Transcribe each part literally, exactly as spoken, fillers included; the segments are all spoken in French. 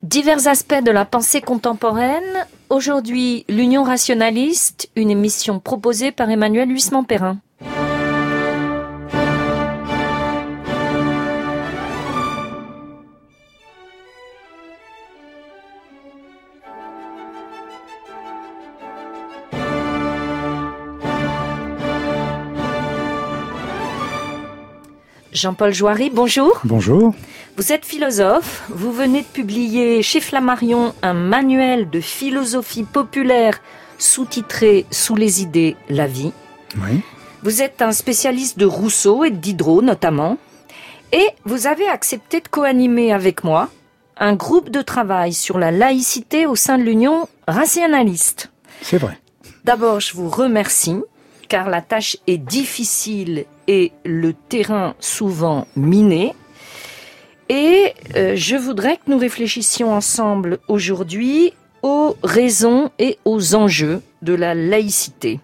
Divers aspects de la pensée contemporaine. Aujourd'hui, l'Union rationaliste, une émission proposée par Emmanuel Huisman-Perrin. Jean-Paul Jouary, bonjour. Bonjour. Vous êtes philosophe, vous venez de publier chez Flammarion un manuel de philosophie populaire sous-titré « Sous les idées, la vie ». Oui. Vous êtes un spécialiste de Rousseau et de Diderot notamment, et vous avez accepté de co-animer avec moi un groupe de travail sur la laïcité au sein de l'Union rationaliste. C'est vrai. D'abord, je vous remercie, car la tâche est difficile et le terrain souvent miné. Et euh, je voudrais que nous réfléchissions ensemble aujourd'hui aux raisons et aux enjeux de la laïcité.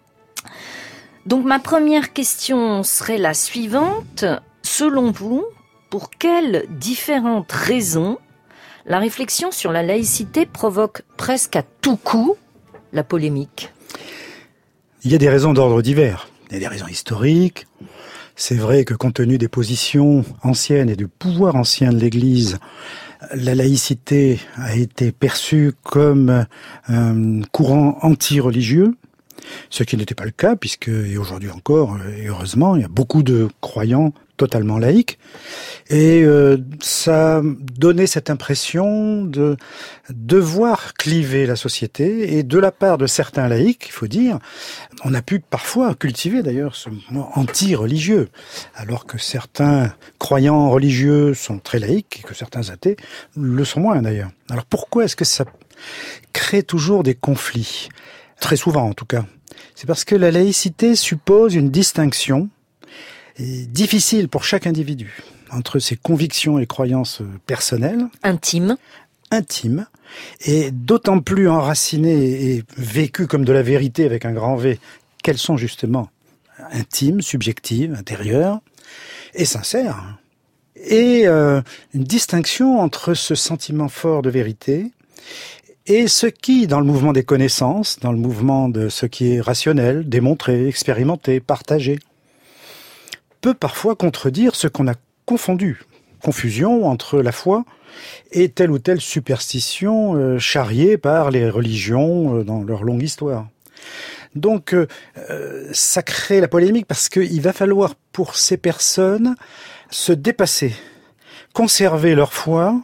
Donc ma première question serait la suivante. Selon vous, pour quelles différentes raisons la réflexion sur la laïcité provoque presque à tout coup la polémique ? Il y a des raisons d'ordre divers. Il y a des raisons historiques. C'est vrai que compte tenu des positions anciennes et du pouvoir ancien de l'Église, la laïcité a été perçue comme un courant anti-religieux, ce qui n'était pas le cas, puisque, et aujourd'hui encore, et heureusement, il y a beaucoup de croyants totalement laïques. Et euh, ça donnait cette impression de devoir cliver la société. Et de la part de certains laïcs, il faut dire, on a pu parfois cultiver d'ailleurs ce mot anti-religieux, alors que certains croyants religieux sont très laïcs et que certains athées le sont moins d'ailleurs. Alors pourquoi est-ce que ça crée toujours des conflits ? Très souvent en tout cas. C'est parce que la laïcité suppose une distinction difficile pour chaque individu entre ses convictions et croyances personnelles, intimes, intimes, et d'autant plus enracinées et vécues comme de la vérité avec un grand V, qu'elles sont justement intimes, subjectives, intérieures et sincères. Et euh, une distinction entre ce sentiment fort de vérité et ce qui, dans le mouvement des connaissances, dans le mouvement de ce qui est rationnel, démontré, expérimenté, partagé, peut parfois contredire ce qu'on a confondu. Confusion entre la foi et telle ou telle superstition euh, charriée par les religions euh, dans leur longue histoire. Donc, euh, ça crée la polémique parce qu'il va falloir pour ces personnes se dépasser, conserver leur foi,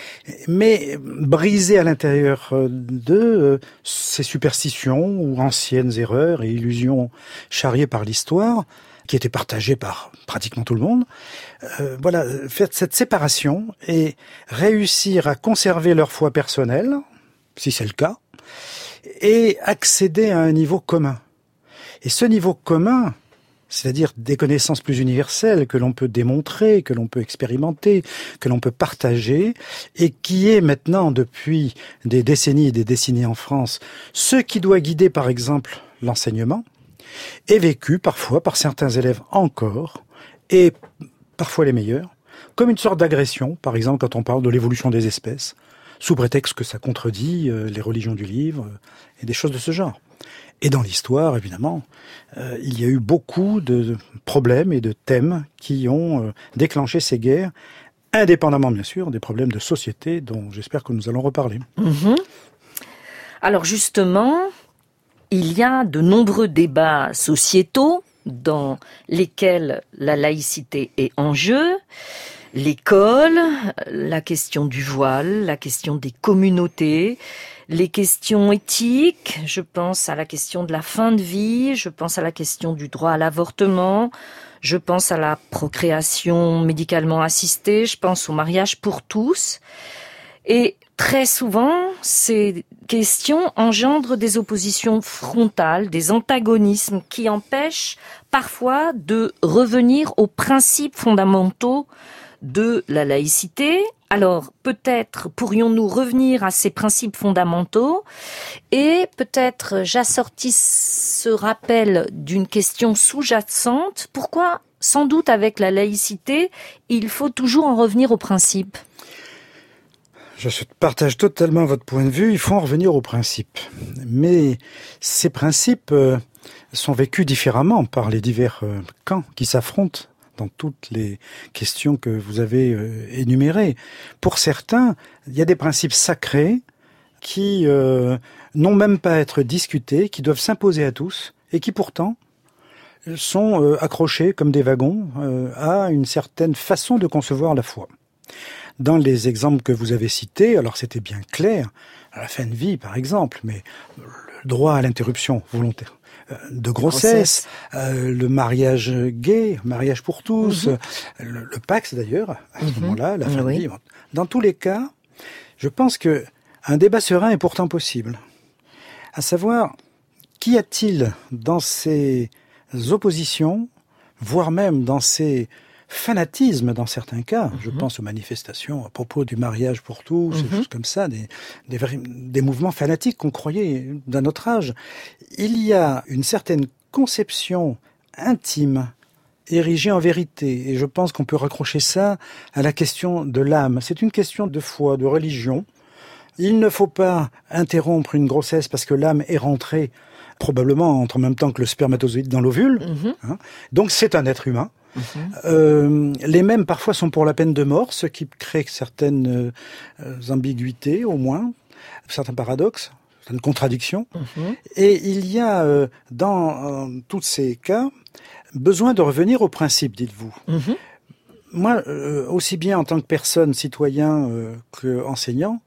mais briser à l'intérieur de ces superstitions ou anciennes erreurs et illusions charriées par l'histoire, qui étaient partagées par pratiquement tout le monde. Euh, voilà, faire cette séparation et réussir à conserver leur foi personnelle, si c'est le cas, et accéder à un niveau commun. Et ce niveau commun, c'est-à-dire des connaissances plus universelles que l'on peut démontrer, que l'on peut expérimenter, que l'on peut partager, et qui est maintenant, depuis des décennies et des décennies en France, ce qui doit guider, par exemple, l'enseignement, est vécu parfois par certains élèves encore, et parfois les meilleurs, comme une sorte d'agression, par exemple quand on parle de l'évolution des espèces, sous prétexte que ça contredit euh, les religions du livre, euh, et des choses de ce genre. Et dans l'histoire, évidemment, euh, il y a eu beaucoup de problèmes et de thèmes qui ont euh, déclenché ces guerres, indépendamment bien sûr des problèmes de société dont j'espère que nous allons reparler. Mmh. Alors justement, il y a de nombreux débats sociétaux dans lesquels la laïcité est en jeu. L'école, la question du voile, la question des communautés, les questions éthiques, je pense à la question de la fin de vie, je pense à la question du droit à l'avortement, je pense à la procréation médicalement assistée, je pense au mariage pour tous. Et très souvent, ces questions engendrent des oppositions frontales, des antagonismes qui empêchent parfois de revenir aux principes fondamentaux de la laïcité. Alors, peut-être pourrions-nous revenir à ces principes fondamentaux et peut-être j'assortis ce rappel d'une question sous-jacente. Pourquoi, sans doute avec la laïcité, il faut toujours en revenir aux principes ? Je partage totalement votre point de vue. Il faut en revenir aux principes. Mais ces principes euh, sont vécus différemment par les divers euh, camps qui s'affrontent dans toutes les questions que vous avez euh, énumérées. Pour certains, il y a des principes sacrés qui euh, n'ont même pas à être discutés, qui doivent s'imposer à tous et qui pourtant sont euh, accrochés comme des wagons euh, à une certaine façon de concevoir la foi. Dans les exemples que vous avez cités, alors c'était bien clair, à la fin de vie par exemple, mais le droit à l'interruption volontaire de grossesse, euh, le mariage gay, mariage pour tous, mm-hmm. le, le Pax d'ailleurs, à ce mm-hmm. moment-là, la fin oui. de vie. Dans tous les cas, je pense que un débat serein est pourtant possible. À savoir, qu'y a-t-il dans ces oppositions, voire même dans ces fanatisme dans certains cas, mmh. je pense aux manifestations à propos du mariage pour tous, mmh. des choses comme ça, des, des, des mouvements fanatiques qu'on croyait d'un autre âge. Il y a une certaine conception intime, érigée en vérité, et je pense qu'on peut raccrocher ça à la question de l'âme. C'est une question de foi, de religion. Il ne faut pas interrompre une grossesse parce que l'âme est rentrée probablement entre en même temps que le spermatozoïde dans l'ovule. Mmh. Hein. Donc c'est un être humain. Mmh. Euh, les mêmes parfois sont pour la peine de mort, ce qui crée certaines euh, ambiguïtés au moins, certains paradoxes, certaines contradictions. Mmh. Et il y a euh, dans euh, tous ces cas besoin de revenir au principe, dites-vous. Mmh. Moi, euh, aussi bien en tant que personne, citoyen euh, qu'enseignant,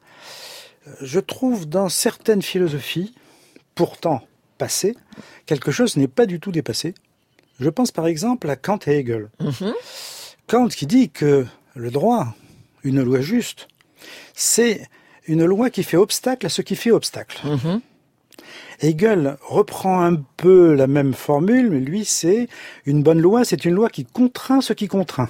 je trouve dans certaines philosophies, pourtant passées, quelque chose n'est pas du tout dépassé. Je pense par exemple à Kant et Hegel. Mmh. Kant qui dit que le droit, une loi juste, c'est une loi qui fait obstacle à ce qui fait obstacle. Mmh. Hegel reprend un peu la même formule, mais lui c'est une bonne loi, c'est une loi qui contraint ce qui contraint.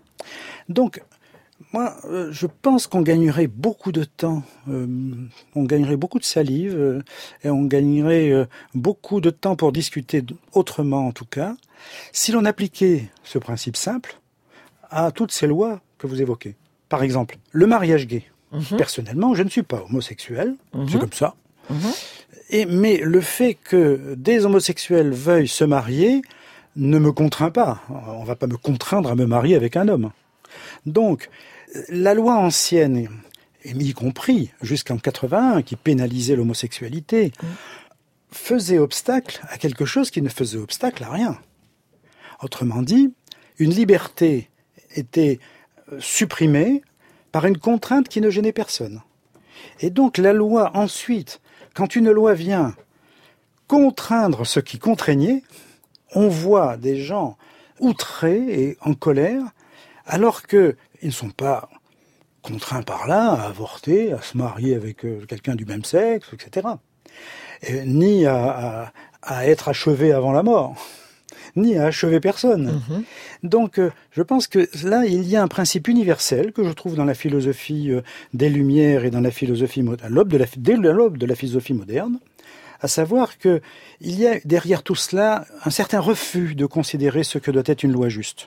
Donc, moi, euh, je pense qu'on gagnerait beaucoup de temps, euh, on gagnerait beaucoup de salive, euh, et on gagnerait euh, beaucoup de temps pour discuter autrement en tout cas, si l'on appliquait ce principe simple à toutes ces lois que vous évoquez. Par exemple, le mariage gay. Mmh. Personnellement, je ne suis pas homosexuel, mmh. c'est comme ça. Mmh. Et, mais le fait que des homosexuels veuillent se marier ne me contraint pas. On ne va pas me contraindre à me marier avec un homme. Donc, la loi ancienne, et y compris jusqu'en quatre-vingt-un, qui pénalisait l'homosexualité, mmh. faisait obstacle à quelque chose qui ne faisait obstacle à rien. Autrement dit, une liberté était supprimée par une contrainte qui ne gênait personne. Et donc la loi ensuite, quand une loi vient contraindre ce qui contraignait, on voit des gens outrés et en colère, alors qu'ils ne sont pas contraints par là à avorter, à se marier avec quelqu'un du même sexe, et cetera. Et, ni à, à, à être achevés avant la mort, ni à achever personne. Mmh. Donc, euh, je pense que là, il y a un principe universel que je trouve dans la philosophie euh, des Lumières et dans la philosophie à l'aube de la, dès l'aube de la philosophie moderne, à savoir que il y a derrière tout cela un certain refus de considérer ce que doit être une loi juste.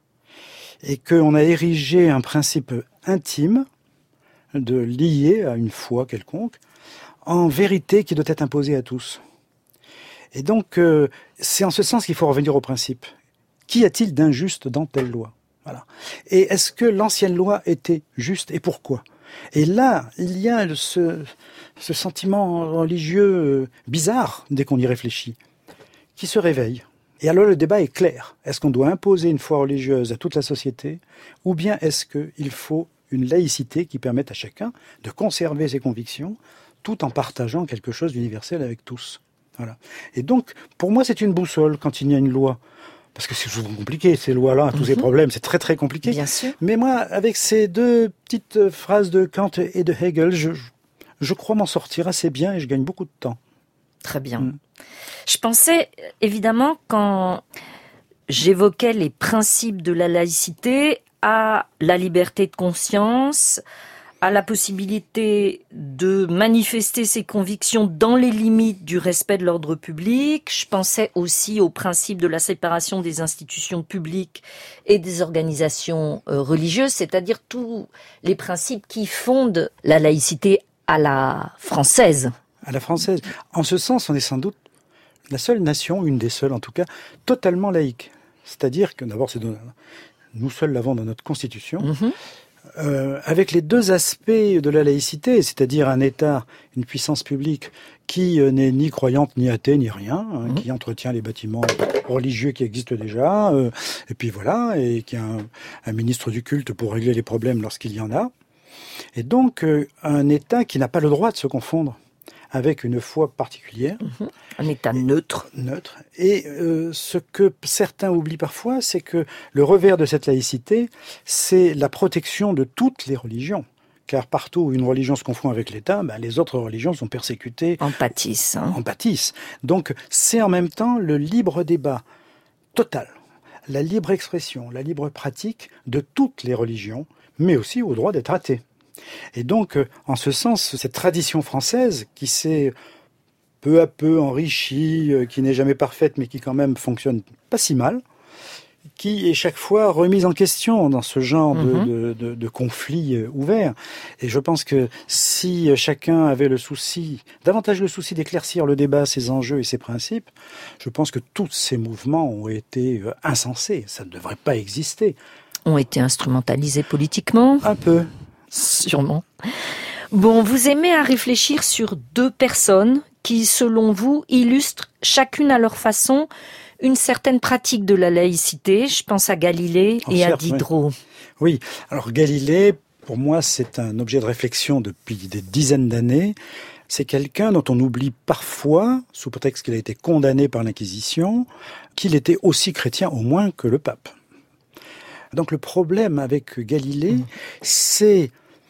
Et qu'on a érigé un principe intime, de lié à une foi quelconque, en vérité qui doit être imposée à tous. Et donc, euh, c'est en ce sens qu'il faut revenir au principe. Qu'y a-t-il d'injuste dans telle loi ? Voilà. Et est-ce que l'ancienne loi était juste et pourquoi ? Et là, il y a ce, ce sentiment religieux bizarre, dès qu'on y réfléchit, qui se réveille. Et alors le débat est clair. Est-ce qu'on doit imposer une foi religieuse à toute la société ? Ou bien est-ce qu'il faut une laïcité qui permette à chacun de conserver ses convictions tout en partageant quelque chose d'universel avec tous ? Voilà. Et donc, pour moi, c'est une boussole quand il y a une loi. Parce que c'est souvent compliqué, ces lois-là, tous mmh. ces problèmes, c'est très très compliqué. Bien sûr. Mais moi, avec ces deux petites phrases de Kant et de Hegel, je, je crois m'en sortir assez bien et je gagne beaucoup de temps. Très bien. Mmh. Je pensais, évidemment, quand j'évoquais les principes de la laïcité, à la liberté de conscience, à la possibilité de manifester ses convictions dans les limites du respect de l'ordre public. Je pensais aussi au principe de la séparation des institutions publiques et des organisations euh, religieuses, c'est-à-dire tous les principes qui fondent la laïcité à la française. À la française. En ce sens, on est sans doute la seule nation, une des seules en tout cas, totalement laïque. C'est-à-dire que d'abord, c'est de, nous seuls l'avons dans notre Constitution. Mmh. Euh, avec les deux aspects de la laïcité, c'est-à-dire un État, une puissance publique qui euh, n'est ni croyante, ni athée, ni rien, hein, mmh. qui entretient les bâtiments religieux qui existent déjà, euh, et puis voilà, et qui a un, un ministre du culte pour régler les problèmes lorsqu'il y en a. Et donc, euh, un État qui n'a pas le droit de se confondre avec une foi particulière. Mmh. Un État neutre. Neutre. Et euh, ce que certains oublient parfois, c'est que le revers de cette laïcité, c'est la protection de toutes les religions. Car partout où une religion se confond avec l'État, ben, les autres religions sont persécutées. En pâtissent. Hein. En pâtissent. Donc c'est en même temps le libre débat total, la libre expression, la libre pratique de toutes les religions, mais aussi au droit d'être athée. Et donc, en ce sens, cette tradition française qui s'est peu à peu enrichie, qui n'est jamais parfaite, mais qui quand même fonctionne pas si mal, qui est chaque fois remise en question dans ce genre mmh. de, de, de, de conflit ouvert. Et je pense que si chacun avait le souci, davantage le souci d'éclaircir le débat, ses enjeux et ses principes, je pense que tous ces mouvements ont été insensés. Ça ne devrait pas exister. Ont été instrumentalisés politiquement ? Un peu. Sûrement. Bon, vous aimez à réfléchir sur deux personnes qui, selon vous, illustrent chacune à leur façon une certaine pratique de la laïcité. Je pense à Galilée en et certes, à Diderot. Oui. oui, alors Galilée, pour moi, c'est un objet de réflexion depuis des dizaines d'années. C'est quelqu'un dont on oublie parfois, sous prétexte qu'il a été condamné par l'Inquisition, qu'il était aussi chrétien au moins que le pape. Donc le problème avec Galilée, mmh. c'est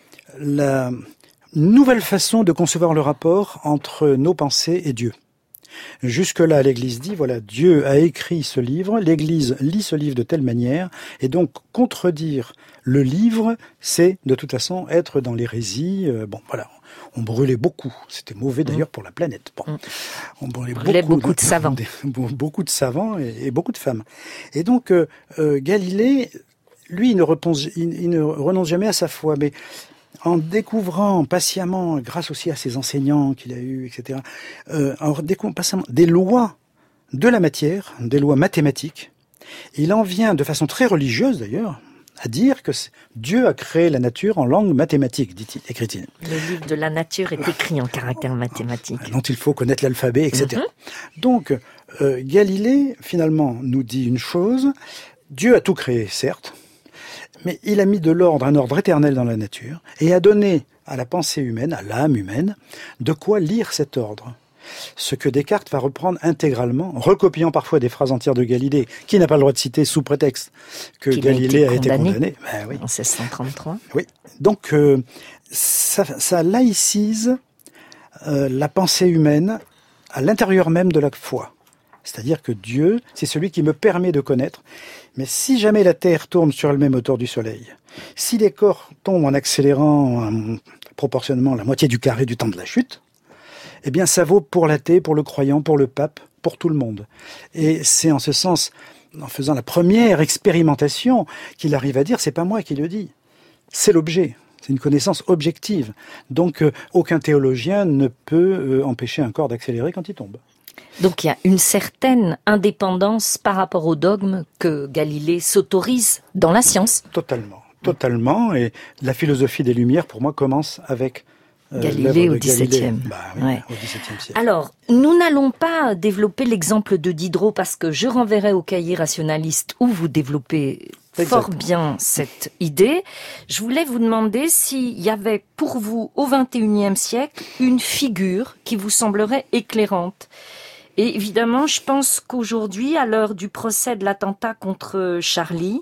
la nouvelle façon de concevoir le rapport entre nos pensées et Dieu. Jusque-là, l'Église dit, voilà, Dieu a écrit ce livre, l'Église lit ce livre de telle manière, et donc contredire le livre, c'est de toute façon être dans l'hérésie. Euh, bon, voilà, on brûlait beaucoup. C'était mauvais d'ailleurs pour la planète. Bon, on brûlait, brûlait beaucoup, beaucoup de, de savants, de, beaucoup de savants et, et beaucoup de femmes. Et donc euh, euh, Galilée, lui, il ne, renonce, il, il ne renonce jamais à sa foi, mais en découvrant patiemment, grâce aussi à ses enseignants qu'il a eus, et cetera, euh, en découvrant patiemment des lois de la matière, des lois mathématiques, il en vient de façon très religieuse d'ailleurs à dire que Dieu a créé la nature en langue mathématique, dit-il, écrit-il. Le livre de la nature est écrit en caractère mathématique. Dont il faut connaître l'alphabet, et cetera. Mm-hmm. Donc, euh, Galilée, finalement, nous dit une chose, Dieu a tout créé, certes, mais il a mis de l'ordre, un ordre éternel dans la nature, et a donné à la pensée humaine, à l'âme humaine, de quoi lire cet ordre. Ce que Descartes va reprendre intégralement, recopiant parfois des phrases entières de Galilée, qui n'a pas le droit de citer sous prétexte que Qu'il Galilée a été condamné, a été condamné. Ben oui. En seize cent trente-trois. Oui, donc euh, ça, ça laïcise euh, la pensée humaine à l'intérieur même de la foi. C'est-à-dire que Dieu, c'est celui qui me permet de connaître. Mais si jamais la Terre tourne sur elle-même autour du Soleil, si les corps tombent en accélérant euh, proportionnellement la moitié du carré du temps de la chute, eh bien ça vaut pour l'athée, pour le croyant, pour le pape, pour tout le monde. Et c'est en ce sens, en faisant la première expérimentation, qu'il arrive à dire, c'est pas moi qui le dis, c'est l'objet. C'est une connaissance objective. Donc euh, aucun théologien ne peut euh, empêcher un corps d'accélérer quand il tombe. Donc il y a une certaine indépendance par rapport au dogme que Galilée s'autorise dans la science. Totalement, totalement. Et la philosophie des Lumières, pour moi, commence avec euh, Galilée au dix-septième. Bah, oui, ouais. au dix-septième siècle. Alors, nous n'allons pas développer l'exemple de Diderot parce que je renverrai au cahier rationaliste où vous développez exact. Fort bien cette idée. Je voulais vous demander s'il y avait pour vous, au vingt et unième siècle, une figure qui vous semblerait éclairante. Et évidemment, je pense qu'aujourd'hui, à l'heure du procès de l'attentat contre Charlie,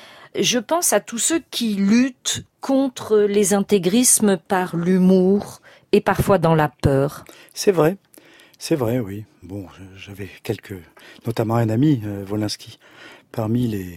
je pense à tous ceux qui luttent contre les intégrismes par l'humour et parfois dans la peur. C'est vrai, c'est vrai, oui. Bon, j'avais quelques, notamment un ami, euh, Wolinski, parmi les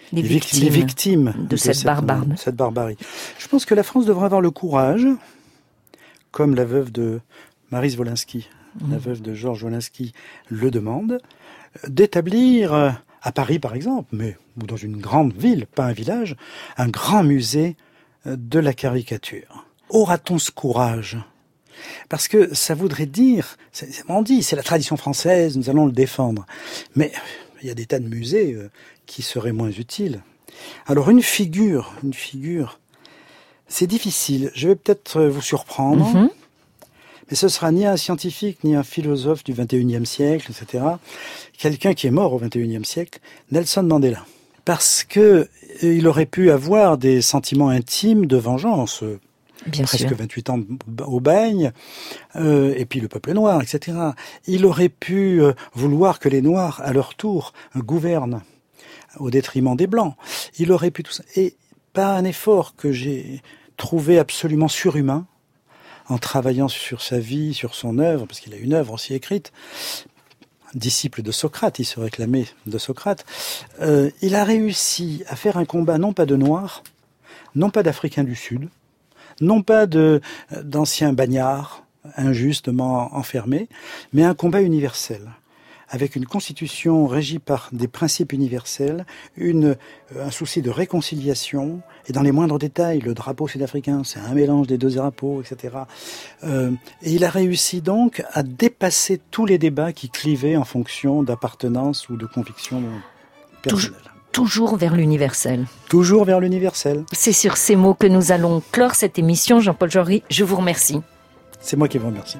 les, les victimes, les victimes de, de cette, cette, barbarie. de cette barbarie. Je pense que la France devrait avoir le courage, comme la veuve de Maryse Wolinski, mmh. la veuve de Georges Wolinski le demande, d'établir à Paris par exemple, mais ou dans une grande ville, pas un village, un grand musée de la caricature. Aura-t-on ce courage ? Parce que ça voudrait dire, c'est, on dit, c'est la tradition française, nous allons le défendre. Mais il y a des tas de musées euh, qui seraient moins utiles. Alors une figure, une figure, c'est difficile. Je vais peut-être vous surprendre, mm-hmm. mais ce sera ni un scientifique, ni un philosophe du vingt et unième siècle, et cetera. Quelqu'un qui est mort au vingt et unième siècle, Nelson Mandela. Parce que il aurait pu avoir des sentiments intimes de vengeance. Bien presque sûr. vingt-huit ans au bagne, euh, et puis le peuple noir, et cetera. Il aurait pu euh, vouloir que les Noirs, à leur tour, gouvernent au détriment des Blancs. Il aurait pu tout ça. Et par un effort que j'ai trouvé absolument surhumain, en travaillant sur sa vie, sur son œuvre, parce qu'il a une œuvre aussi écrite, disciple de Socrate, il se réclamait de Socrate, euh, il a réussi à faire un combat non pas de Noirs, non pas d'Africains du Sud, non pas de, d'anciens bagnards injustement enfermés, mais un combat universel, avec une constitution régie par des principes universels, une, un souci de réconciliation, et dans les moindres détails, le drapeau sud-africain, c'est un mélange des deux drapeaux, et cetera. Euh, et il a réussi donc à dépasser tous les débats qui clivaient en fonction d'appartenance ou de conviction personnelle. Toujours vers l'universel. Toujours vers l'universel. C'est sur ces mots que nous allons clore cette émission. Jean-Paul Jory, je vous remercie. C'est moi qui vous remercie.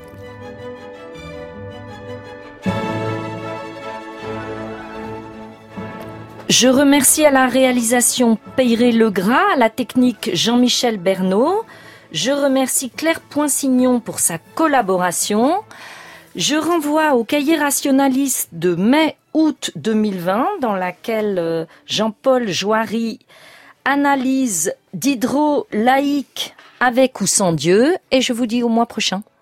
Je remercie à la réalisation Peyré Legras, à la technique Jean-Michel Bernot. Je remercie Claire Poinsignon pour sa collaboration. Je renvoie au cahier rationaliste de mai-août deux mille vingt, dans laquelle Jean-Paul Jory analyse Diderot laïque avec ou sans Dieu, et je vous dis au mois prochain.